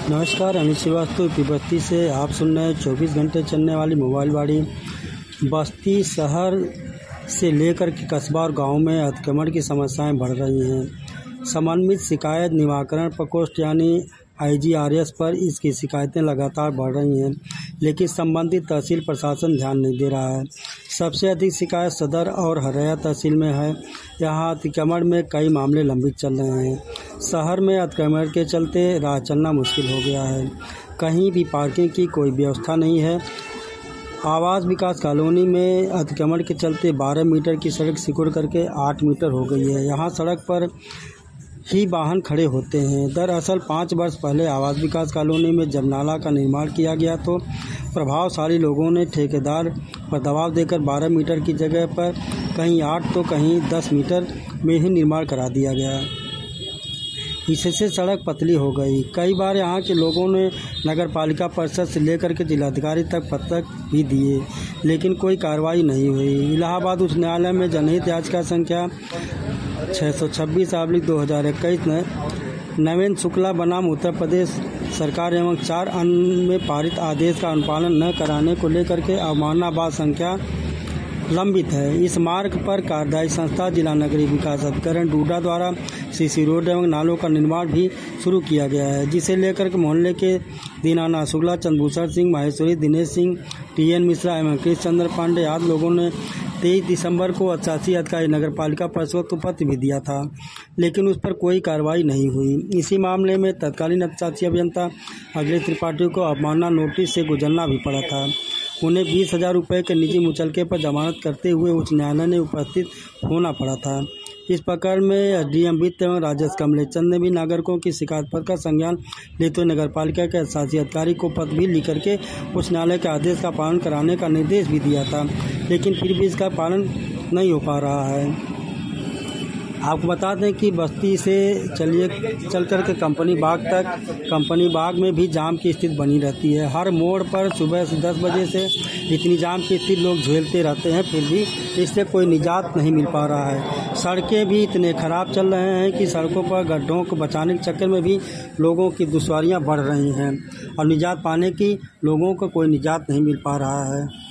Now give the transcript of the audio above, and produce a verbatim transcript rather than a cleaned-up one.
नमस्कार, अमित श्रीवास्तव पी बस्ती से आप सुन रहे हैं चौबीस घंटे चलने वाली मोबाइल वाणी। बस्ती शहर से लेकर के कस्बा और गाँव में अतिक्रमण की समस्याएं बढ़ रही हैं। समन्वित शिकायत निवारण प्रकोष्ठ यानी आई जी आर एस पर इसकी शिकायतें लगातार बढ़ रही हैं, लेकिन संबंधित तहसील प्रशासन ध्यान नहीं दे रहा है। सबसे अधिक शिकायत सदर और हरैया तहसील में है। यहाँ अतिक्रमण में कई मामले लंबित चल रहे हैं। शहर में अतिक्रमण के चलते राह चलना मुश्किल हो गया है। कहीं भी पार्किंग की कोई व्यवस्था नहीं है। आवास विकास कॉलोनी में अतिक्रमण के चलते बारह मीटर की सड़क सिकुड़ करके आठ मीटर हो गई है। यहाँ सड़क पर ही वाहन खड़े होते हैं। दरअसल पाँच वर्ष पहले आवास विकास कॉलोनी में जब नाला का निर्माण किया गया तो प्रभावशाली लोगों ने ठेकेदार पर दबाव देकर बारह मीटर की जगह पर कहीं आठ तो कहीं दस मीटर में ही निर्माण करा दिया गया। इससे सड़क पतली हो गई। कई बार यहाँ के लोगों ने नगर पालिका परिषद से लेकर के जिलाधिकारी तक पत्र भी दिए, लेकिन कोई कार्रवाई नहीं हुई। इलाहाबाद उच्च न्यायालय में जनहित याचिका संख्या छः सौ छब्बीस आब्लिक दो हज़ार इक्कीस ने नवेंद्र शुक्ला बनाम उत्तर प्रदेश सरकार एवं चार अन्य में पारित आदेश का अनुपालन न कराने को लेकर के अवमानना बाद संख्या लंबित है। इस मार्ग पर कार्यदायी संस्था जिला नगरीय विकास अभिकरण डूडा द्वारा सीसी रोड एवं नालों का निर्माण भी शुरू किया गया है, जिसे लेकर के मोहल्ले के दीनानाथ शुक्ला, चंद्रभूषण सिंह, माहेश्वरी, दिनेश सिंह, टी एन मिश्रा एवं कृष्ण चंद्र पांडे आदि लोगों ने तेईस दिसंबर को शासी अधिकारी नगर पालिका परिषद को पत्र भी दिया था, लेकिन उस पर कोई कार्रवाई नहीं हुई। इसी मामले में तत्कालीन शासी अभियंता अखिलेश त्रिपाठी को अवमानना नोटिस से गुजरना भी पड़ा था। उन्हें बीस हजार रुपये के निजी मुचलके पर जमानत करते हुए उच्च न्यायालय ने उपस्थित होना पड़ा था। इस प्रकरण में एस डी एम वित्त एवं राजस्व कमलेश चंद ने भी नागरिकों की शिकायत पत्र का संज्ञान लेते हुए नगर पालिका के शासी अधिकारी को पत्र भी लिख करके उच्च न्यायालय के आदेश का पालन कराने का निर्देश भी दिया था, लेकिन फिर भी इसका पालन नहीं हो पा रहा है। आपको बता दें कि बस्ती से चलिए चल कर के कंपनी बाग तक, कंपनी बाग में भी जाम की स्थिति बनी रहती है। हर मोड़ पर सुबह से दस बजे से इतनी जाम की स्थिति लोग झेलते रहते हैं, फिर भी इससे कोई निजात नहीं मिल पा रहा है। सड़कें भी इतने ख़राब चल रहे हैं कि सड़कों पर गड्ढों को बचाने के चक्कर में भी लोगों की दुश्वारियाँ बढ़ रही हैं और निजात पाने की लोगों को कोई निजात नहीं मिल पा रहा है।